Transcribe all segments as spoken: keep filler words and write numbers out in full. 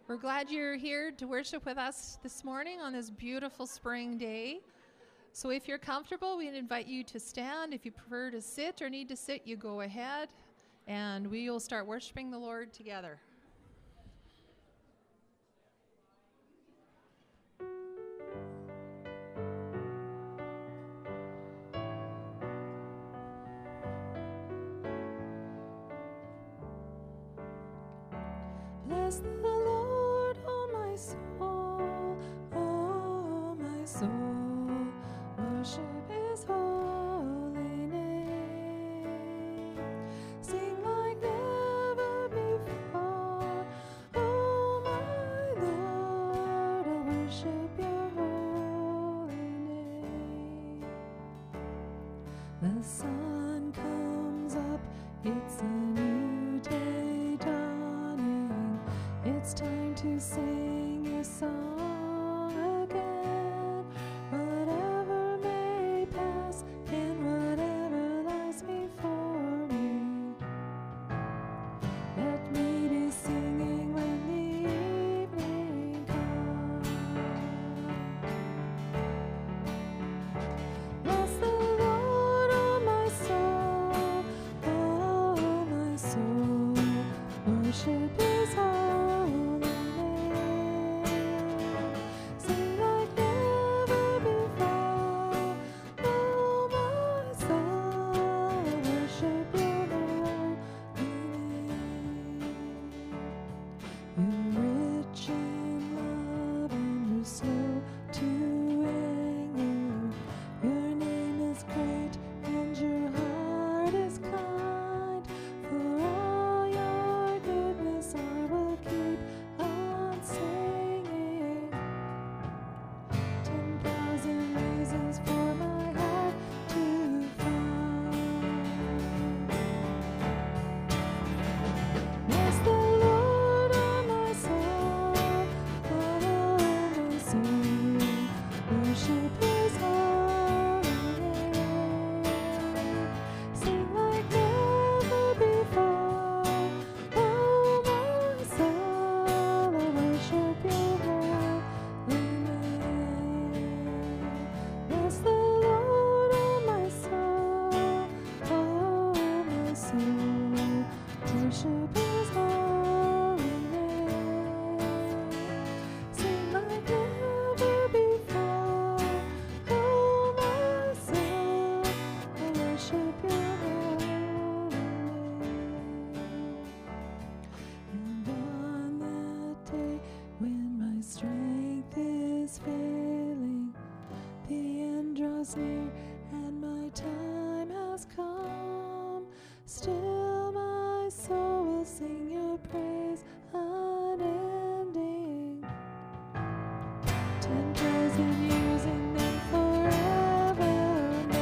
We're glad you're here to worship with us this morning on this beautiful spring day. So if you're comfortable, we invite you to stand. If you prefer to sit or need to sit, you go ahead, and we will start worshiping the Lord together. Bless the Lord, oh my soul, oh my soul, worship His holy name. Sing like never before, oh my Lord, I worship Your holy name. The sun comes up, it's a new day dawning. It's time to sing Your song again. Whatever may pass and whatever lies before me, let me be singing when the evening comes. Bless the Lord, oh my soul, oh my soul, worship His holy name. Sing like never before, oh my soul, worship Your holy name. You're rich in love and You're slow to anger. Your name is great and Your heart is kind. For all Your goodness I will keep on singing. Ten thousand reasons for my heart to find. Bless the Lord, oh my soul, oh my soul, worship His holy name. Sing like never before, oh my soul, I worship Your holy name. Bless the Lord, oh my soul, oh my soul, worship His holy name. Sing like never before, oh my soul, I worship Your holy name. And on that day when my strength is failing, the end draws near and my time has come, still my soul will sing Your praise unending. Ten thousand years and then forevermore.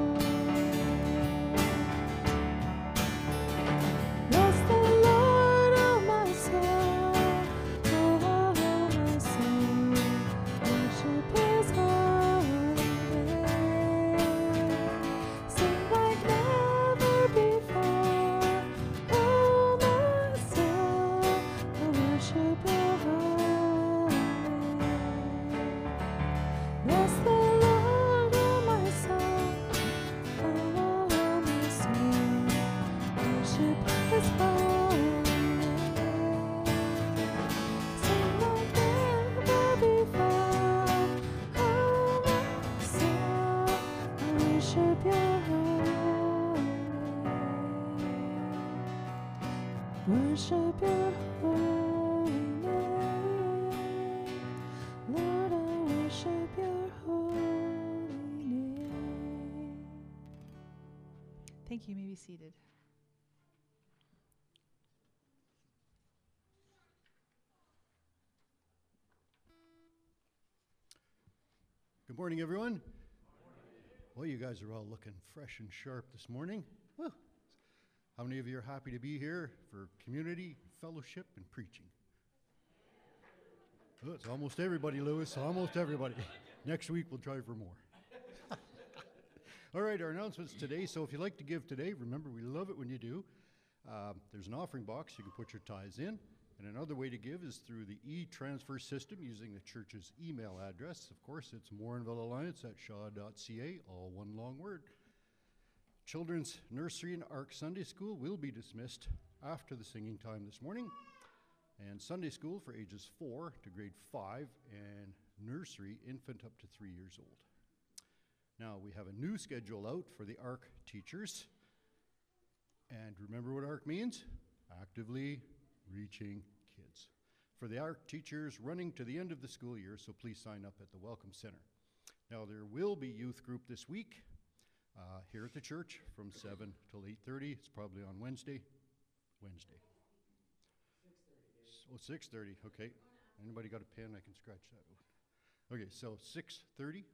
Bless the Lord, oh my soul, oh my soul, worship His holy name. Sing like never before, oh my soul, I worship Your holy name. Bless the Lord, oh my soul, oh my soul, worship His holy name. Sing like never before, oh my soul, I worship Your holy name. Worship Your holy name. Lord, I worship Your holy name. Thank you. You may be seated. Good morning, everyone. Well, you guys are all looking fresh and sharp this morning. Whew. How many of you are happy to be here for community, fellowship, and preaching? Oh, it's almost everybody, Lewis. Almost everybody. Next week, we'll try for more. All right, our announcements today. So if you'd like to give today, remember, we love it when you do. Uh, there's an offering box. You can put your tithes in. And another way to give is through the e-transfer system using the church's email address. Of course, it's Morinville Alliance at shaw dot c a, all one long word. Children's Nursery and Ark Sunday School will be dismissed after the singing time this morning. And Sunday School for ages four to grade five, and nursery infant up to three years old. Now, we have a new schedule out for the Ark teachers. And remember what ARC means? Actively reaching kids. For the ARC teachers running to the end of the school year, so please sign up at the Welcome Center. Now, there will be youth group this week uh, here at the church from seven till eight thirty. It's probably on Wednesday. Wednesday. Oh, six thirty, okay. Anybody got a pen? I can scratch that out. Okay, so six thirty.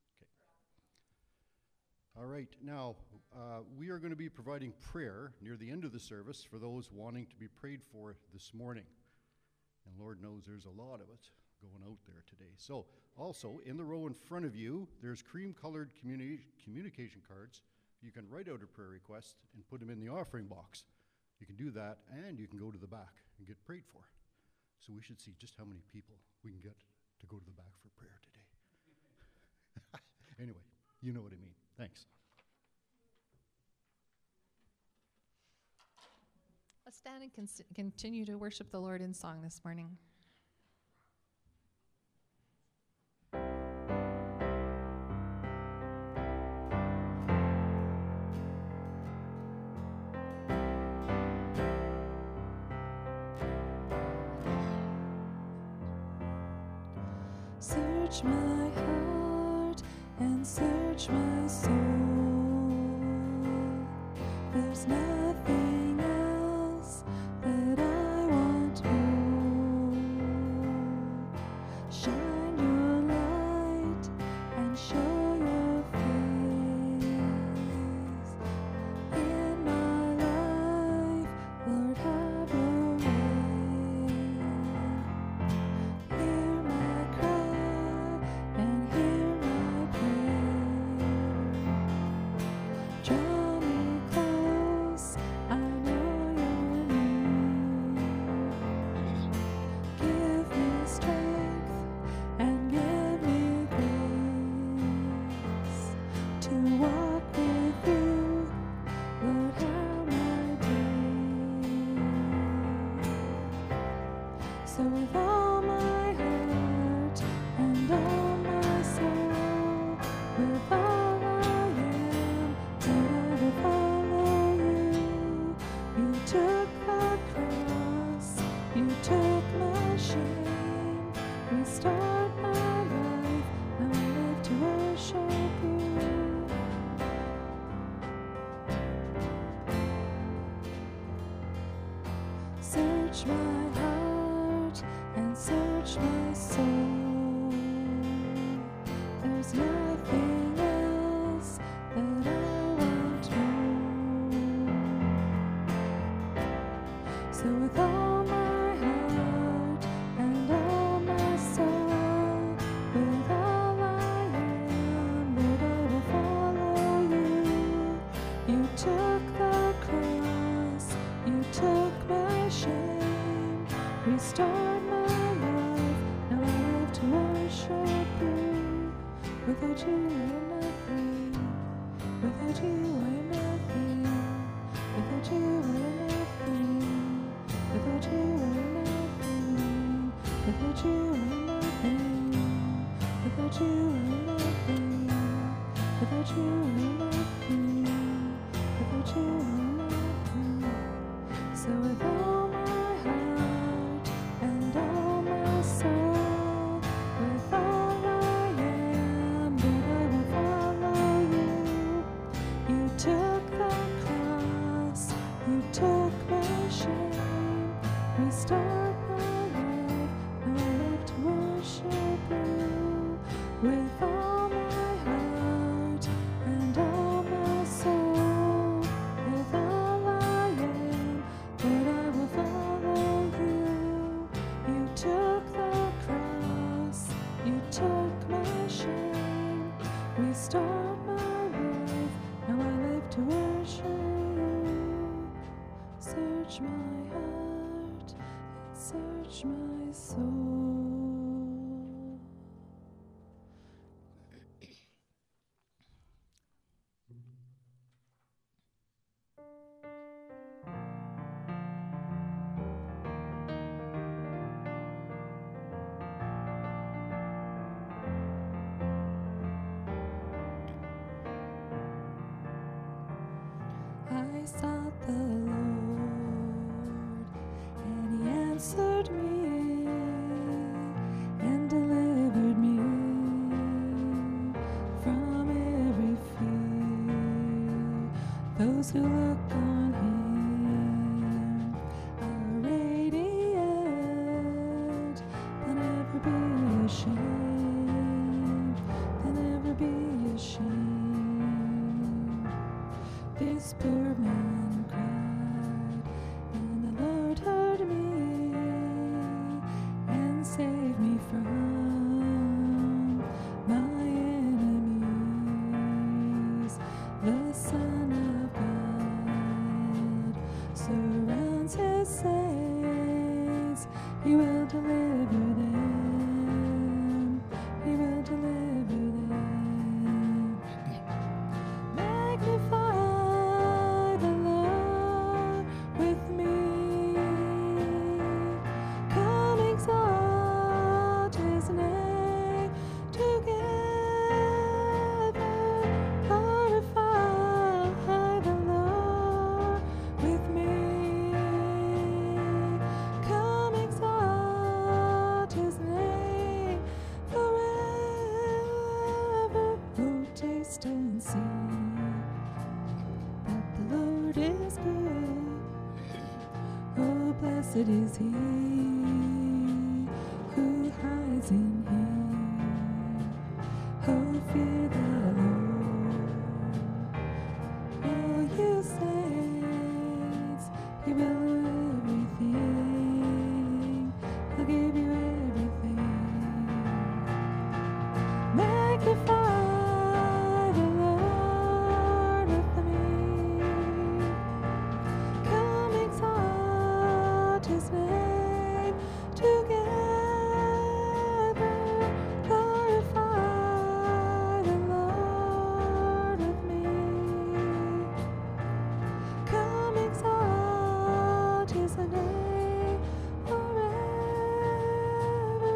All right, now uh, we are going to be providing prayer near the end of the service for those wanting to be prayed for this morning. And Lord knows there's a lot of it going out there today. So also in the row in front of you, there's cream-colored communi- communication cards. You can write out a prayer request and put them in the offering box. You can do that, and you can go to the back and get prayed for. So we should see just how many people we can get to go to the back for prayer today. Anyway, you know what I mean. Thanks. Let's stand and con- continue to worship the Lord in song this morning. Search my heart and search my soul. There's nothing else that I want more. Shine your light and show your face in my life, Lord, have your way. Hear my cry and hear my prayer. Draw me close, I know you're near. Give me strength and give me grace to walk with you, Lord, how my day. So with all my heart and all my soul, with all I am, Lord, I will follow you. You took the cross, you took my shame, restored my life, now I live to worship you. Search my heart and search my soul. There's nothing else that I want more. So with all my heart and all my soul, with all I am, Lord, I will follow you. You took the cross, you took my shame, restored my life, now I live to worship you. Without you I am nothing, without you I am nothing, without you I am nothing, without you I am nothing, without you I am nothing, without you I am nothing, without you I am nothing, without you I am nothing. So with all my heart and all my soul, with all I am, Lord, I will follow you. You took the cross, you took my shame, restored my life, now I live to worship you. With all my heart and all soul. I sought the Lord, and He answered me and delivered me from every fear. Those who look on Him are radiant. They'll never be ashamed. They'll never be ashamed. This poor man cried, and the Lord heard me and saved me from my enemies. The Son of God surrounds His saints. He will deliver them. He will deliver them. Magnify the Lord with me. Come exalt His name together. Glorify the Lord with me. Come exalt His name forever. Oh, taste and see that the Lord is good. Oh, blessed is He who hides in Him. Oh, fear the Lord, all you saints. He will do everything. He'll give you everything. Magnify the Lord with me. Come exalt His name together. Glorify the Lord with me. Come exalt His name forever.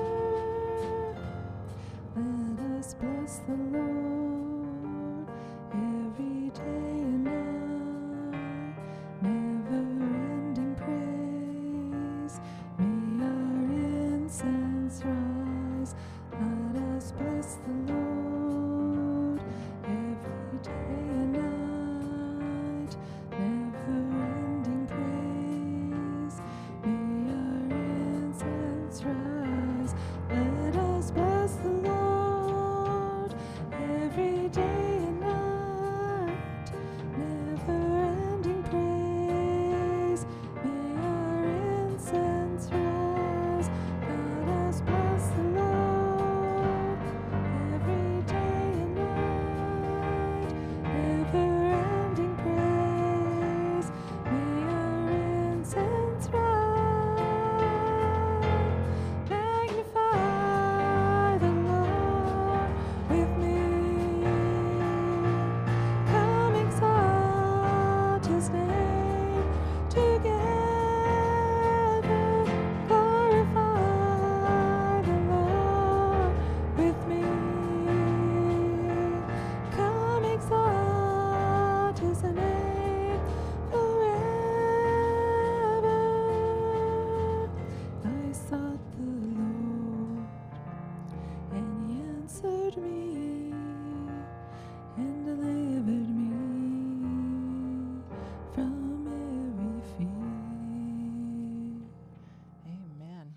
Let us bless the Lord every day and night. Never-ending praise. May our incense rise. Let us bless the Lord every day and night. Never-ending praise. May our incense rise. Let us bless the Lord every day and night. Never-ending praise. May our incense rise. Let us bless the Lord every day and night. Never-ending praise. May our incense rise. Magnify the Lord with me. Come exalt His name together. Glorify the Lord with me. Come exalt His name forever. I sought the Lord, and He answered me and delivered me from every fear. Amen.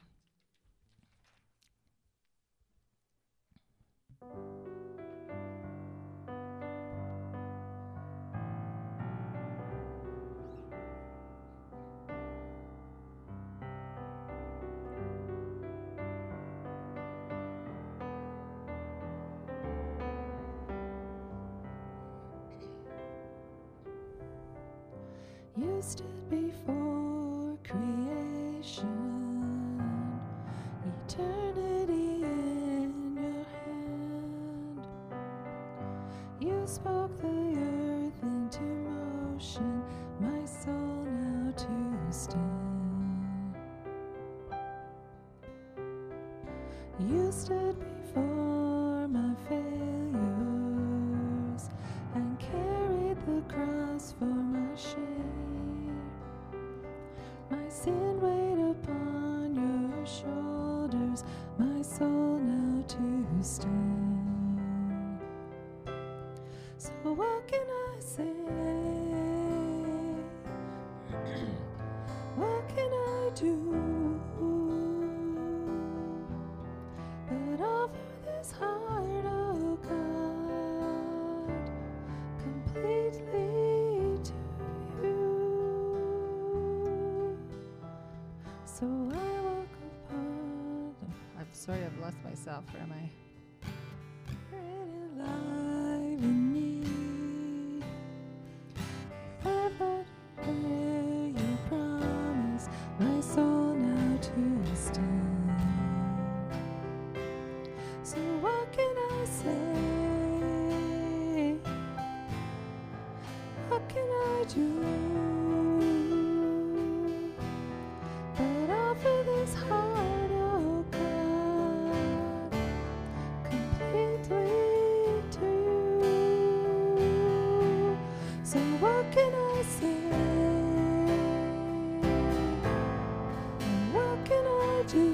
You stood before creation spoke the earth into motion, my soul now to stand. You stood before my failures and carried the cross for my shame. My sin weighed upon your shoulders, my soul now to stand. So what can I say? What can I do but offer this heart, oh God, completely to you? So I walk upon. I'm sorry, I've lost myself. Where am I? Alive in me, I've got where you promise my soul now to stand. So what can I say? What can I do but offer this heart, oh God, completely to you? So what can I say? And what can I do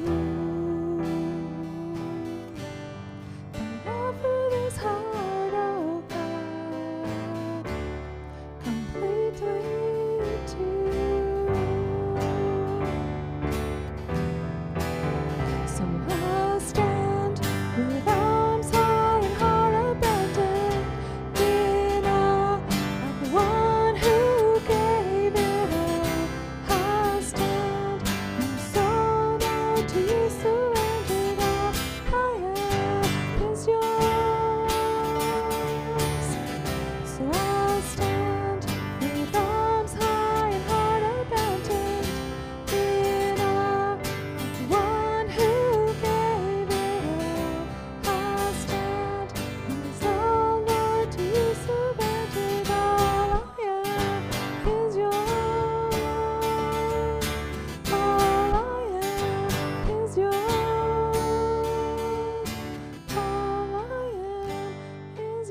but offer this heart, oh God, completely to you? So I'll stand with arms high and heart abandoned, in awe of the one who gave it all. I'll stand, my soul now to you surrendered. All I am is yours. So I'll stand with arms high and heart abandoned, in awe of the one who gave it all. I'll stand, my soul, Lord, to you surrendered. All I am is yours. All I am is yours. All I am is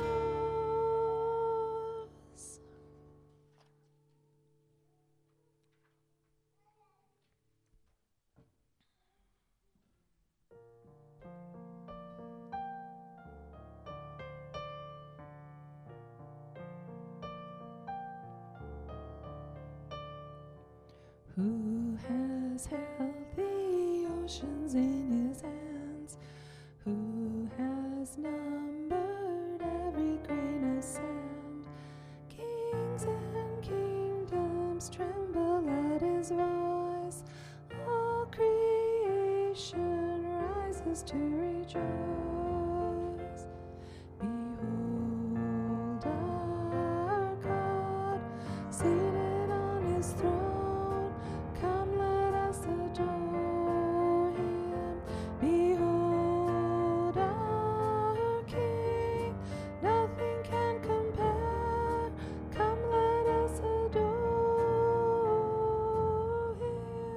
yours. Who has held the oceans in his hands? Who has numbered every grain of sand? Kings and kingdoms tremble at his voice. All creation rises to rejoice. Behold our God, seated on his throne. Come, let us adore him. Behold our King, nothing can compare. Come, let us adore him.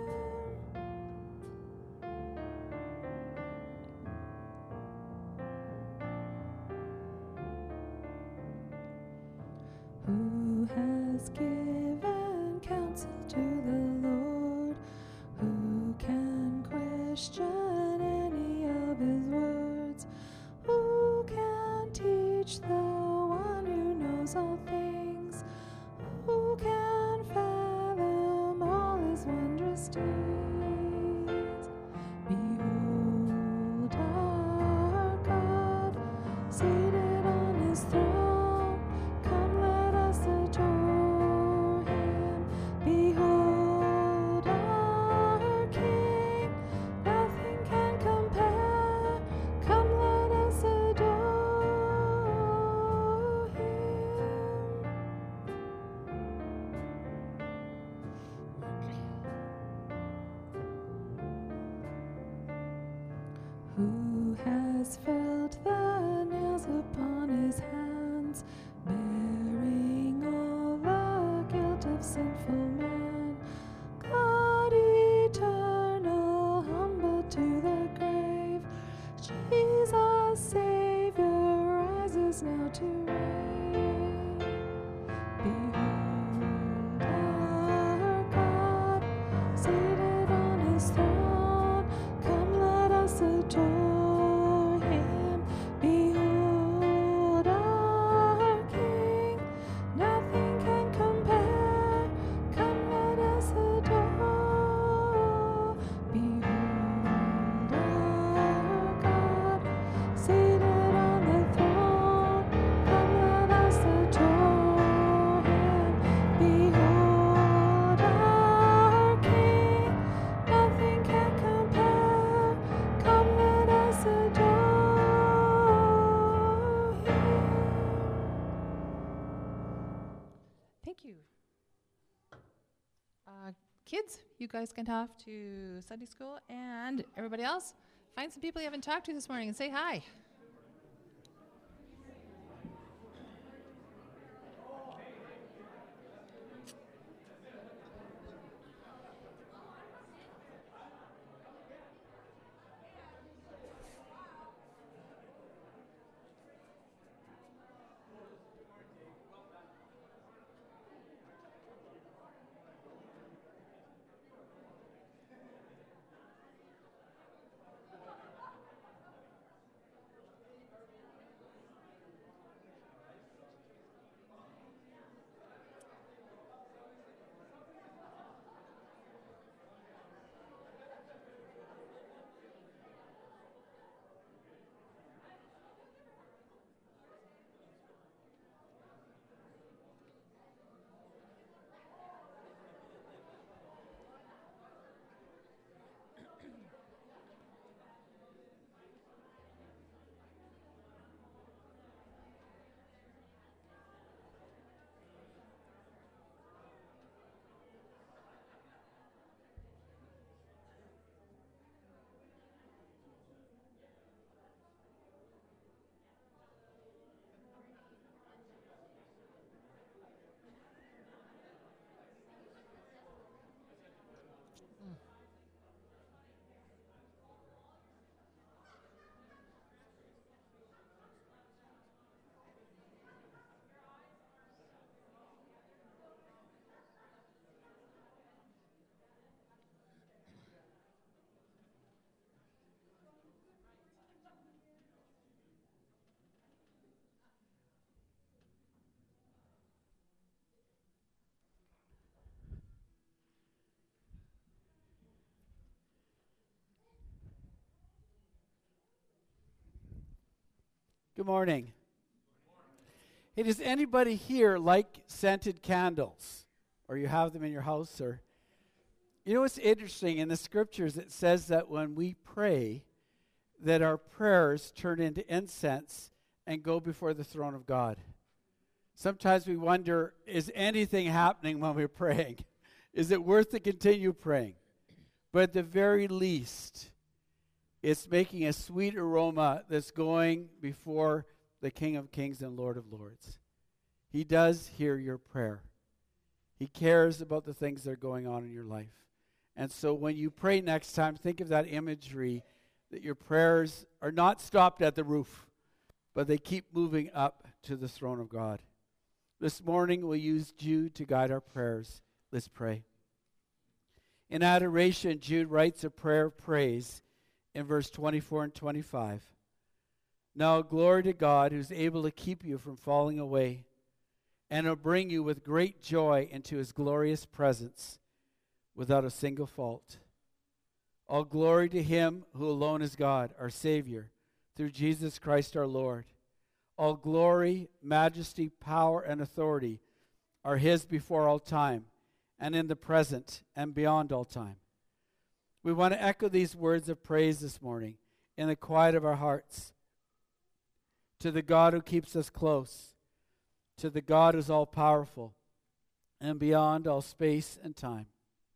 Who has given counsel to the Lord? Who can question any of his words? Who can teach the one who knows all things? Who can fathom all his wondrous deeds? Behold our God, seated on his throne. Come, let us adore him. Behold our King, nothing can compare. Come, let us adore him. Who has felt the nails upon his hands? kids, you guys can off to Sunday school, and everybody else, find some people you haven't talked to this morning and say hi. Good morning. Hey, does anybody here like scented candles? Or you have them in your house? Or you know what's interesting? In the scriptures it says that when we pray, that our prayers turn into incense and go before the throne of God. Sometimes we wonder, is anything happening when we're praying? Is it worth to continue praying? But at the very least, it's making a sweet aroma that's going before the King of Kings and Lord of Lords. He does hear your prayer. He cares about the things that are going on in your life. And so when you pray next time, think of that imagery that your prayers are not stopped at the roof, but they keep moving up to the throne of God. This morning we'll use Jude to guide our prayers. Let's pray. In adoration, Jude writes a prayer of praise in verse twenty-four and twenty-five. Now glory to God, who's able to keep you from falling away, and will bring you with great joy into his glorious presence without a single fault. All glory to him who alone is God, our Savior, through Jesus Christ our Lord. All glory, majesty, power, and authority are his before all time, and in the present, and beyond all time. We want to echo these words of praise this morning in the quiet of our hearts. To the God who keeps us close, to the God who's all-powerful, and beyond all space and time.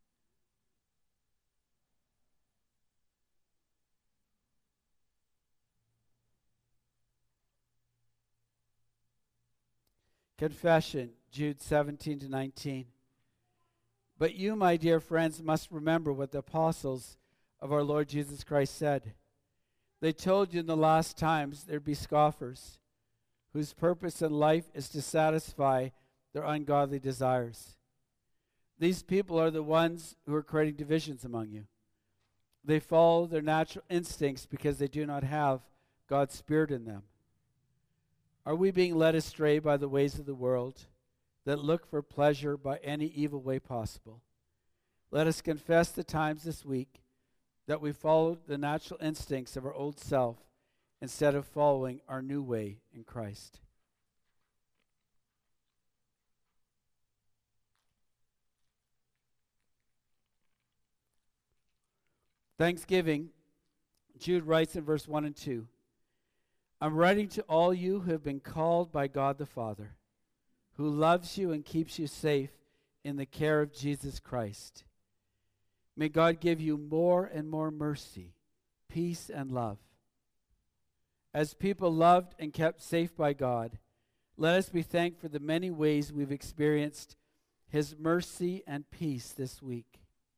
Confession, Jude seventeen to nineteen. But you, my dear friends, must remember what the apostles of our Lord Jesus Christ said. They told you in the last times there'd be scoffers, whose purpose in life is to satisfy their ungodly desires. These people are the ones who are creating divisions among you. They follow their natural instincts because they do not have God's Spirit in them. Are we being led astray by the ways of the world that look for pleasure by any evil way possible? Let us confess the times this week that we followed the natural instincts of our old self instead of following our new way in Christ. Thanksgiving, Jude writes in verse one and two, I'm writing to all you who have been called by God the Father, who loves you and keeps you safe in the care of Jesus Christ. May God give you more and more mercy, peace, and love. As people loved and kept safe by God, let us be thankful for the many ways we've experienced His mercy and peace this week.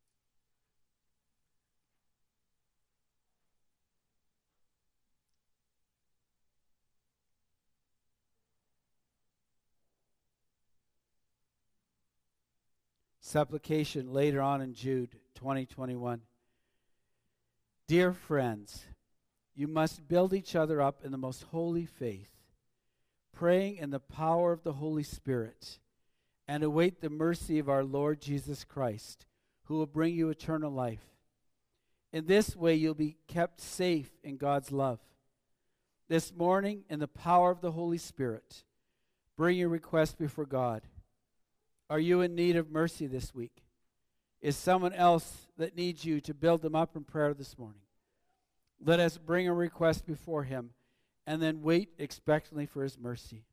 Supplication later on in Jude twenty twenty-one. Dear friends, you must build each other up in the most holy faith, praying in the power of the Holy Spirit, and await the mercy of our Lord Jesus Christ, who will bring you eternal life. In this way, you'll be kept safe in God's love. This morning, in the power of the Holy Spirit, bring your request before God. Are you in need of mercy this week? Is someone else that needs you to build them up in prayer this morning? Let us bring a request before Him and then wait expectantly for His mercy.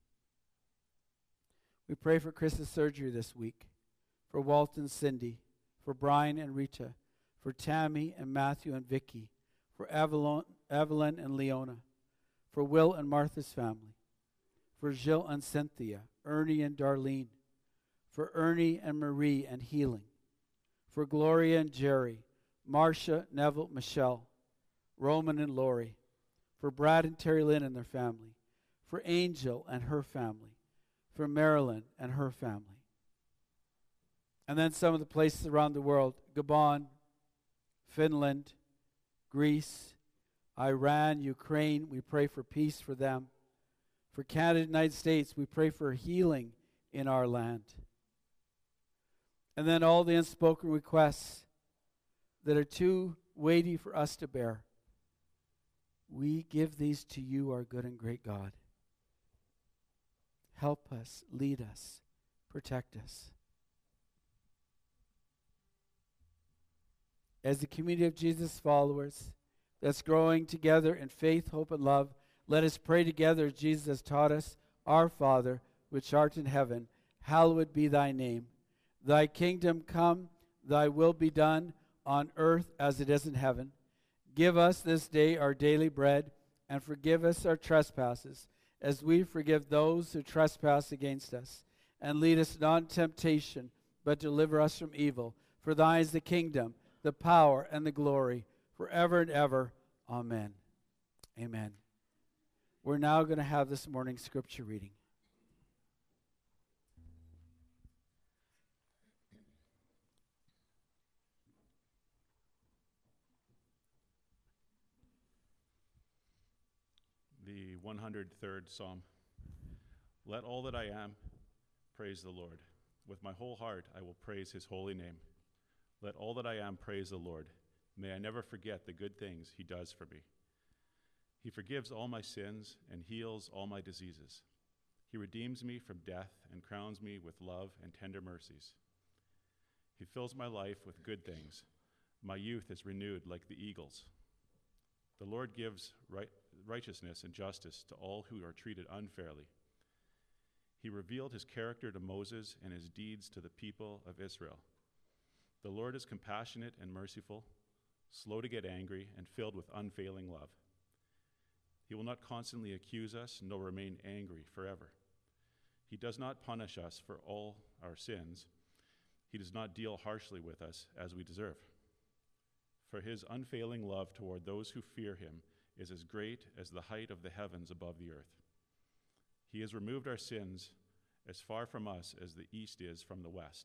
We pray for Chris's surgery this week, for Walt and Cindy, for Brian and Rita, for Tammy and Matthew and Vicky, for Evelyn, Evelyn and Leona, for Will and Martha's family, for Jill and Cynthia, Ernie and Darlene, for Ernie and Marie and healing, for Gloria and Jerry, Marcia, Neville, Michelle, Roman and Lori, for Brad and Terry Lynn and their family, for Angel and her family, for Marilyn and her family. And then some of the places around the world, Gabon, Finland, Greece, Iran, Ukraine, we pray for peace for them. For Canada, United States, we pray for healing in our land. And then all the unspoken requests that are too weighty for us to bear. We give these to you, our good and great God. Help us, lead us, protect us. As the community of Jesus followers that's growing together in faith, hope, and love, let us pray together as Jesus has taught us. Our Father, which art in heaven, hallowed be thy name. Thy kingdom come, thy will be done on earth as it is in heaven. Give us this day our daily bread, and forgive us our trespasses, as we forgive those who trespass against us. And lead us not into temptation, but deliver us from evil. For thine is the kingdom, the power, and the glory, forever and ever. Amen. Amen. We're now going to have this morning's scripture reading. The one hundred third Psalm. Let all that I am praise the Lord. With my whole heart I will praise His holy name. Let all that I am praise the Lord. May I never forget the good things He does for me. He forgives all my sins and heals all my diseases. He redeems me from death and crowns me with love and tender mercies. He fills my life with good things. My youth is renewed like the eagles. The Lord gives right, righteousness and justice to all who are treated unfairly. He revealed His character to Moses and His deeds to the people of Israel. The Lord is compassionate and merciful, slow to get angry, and filled with unfailing love. He will not constantly accuse us, nor remain angry forever. He does not punish us for all our sins. He does not deal harshly with us as we deserve. For His unfailing love toward those who fear Him is as great as the height of the heavens above the earth. He has removed our sins as far from us as the east is from the west.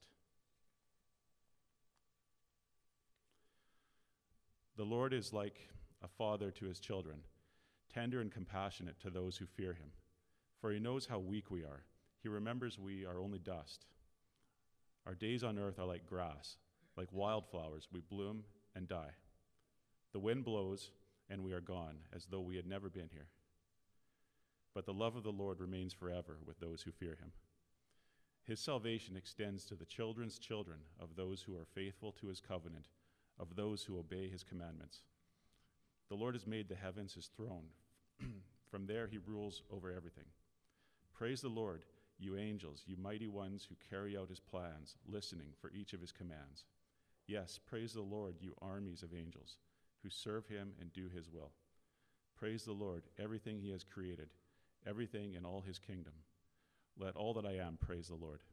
The Lord is like a father to His children, tender and compassionate to those who fear Him. For He knows how weak we are. He remembers we are only dust. Our days on earth are like grass. Like wildflowers, we bloom and die. The wind blows, and we are gone, as though we had never been here. But the love of the Lord remains forever with those who fear Him. His salvation extends to the children's children of those who are faithful to His covenant, of those who obey His commandments. The Lord has made the heavens His throne. From there He rules over everything. Praise the Lord, you angels, you mighty ones who carry out His plans, listening for each of His commands. Yes, praise the Lord, you armies of angels, who serve him and do his will. Praise the Lord, everything he has created, everything in all his kingdom. Let all that I am praise the Lord.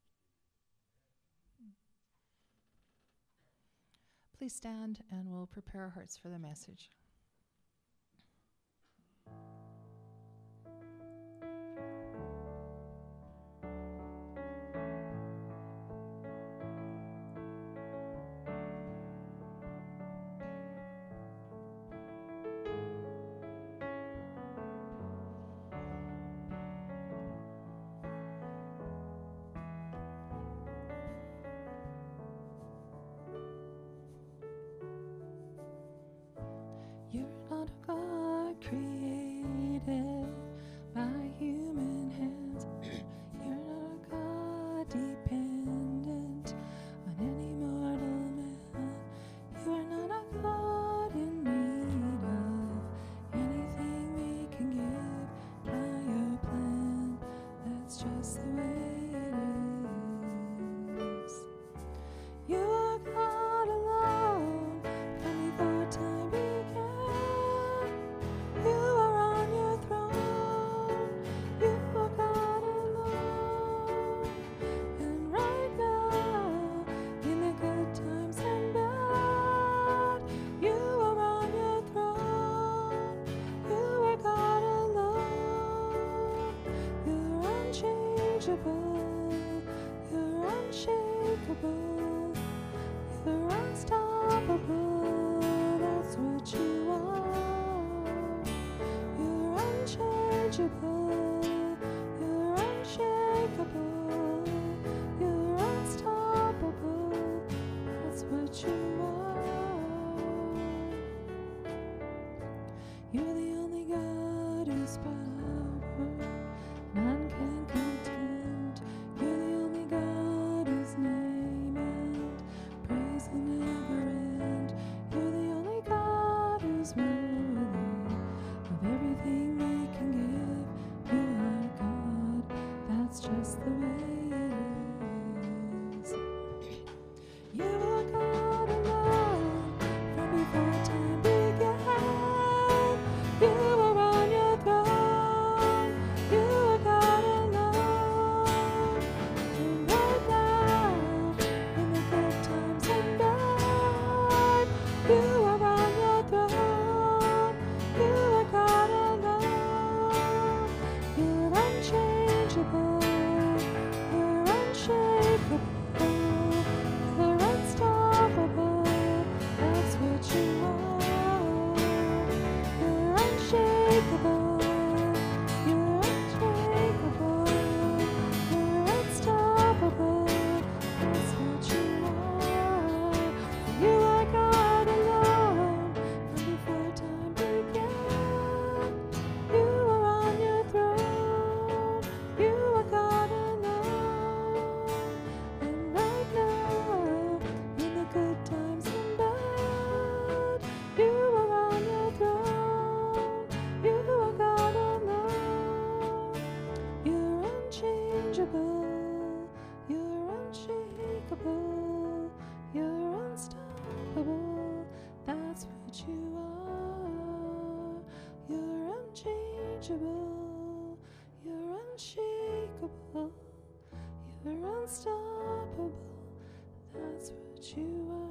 Please stand and we'll prepare our hearts for the message. You're not a God created by human hands. You're not a God dependent on any mortal man. You are not a God in need of anything we can give by your plan. That's just the way it is. You are God alone from before time began. You are on your throne. You are God alone. And right now, in the good times and bad, you are on your throne. You are God alone. You're unchangeable. You're unshakable. You're unstoppable. That's what you are. You're unchangeable. You're unshakable. You're unstoppable. That's what you are. You're the only God whose power none can contend. You're the only God whose name and praise will never end. You're the only God who's worthy of everything we can give. You are God, that's just the way it is. You are God alone from before time began. You are on your throne. You are God alone. And right now, in the good times and bad, you are on your throne. You are God alone. You're unchangeable. You're unshakable. You're unstoppable. That's what you are. You're unshakable. You're unshakable. You're unstoppable. That's what you are. You are God alone from before time began. You are on your throne. You are God alone. And right now, in the good times and bad, you are on your throne. You are God alone. You're unchangeable. You're unshakable. You're unstoppable. That's what you are. You're unchangeable. You're unshakable. You're unstoppable. That's what you are.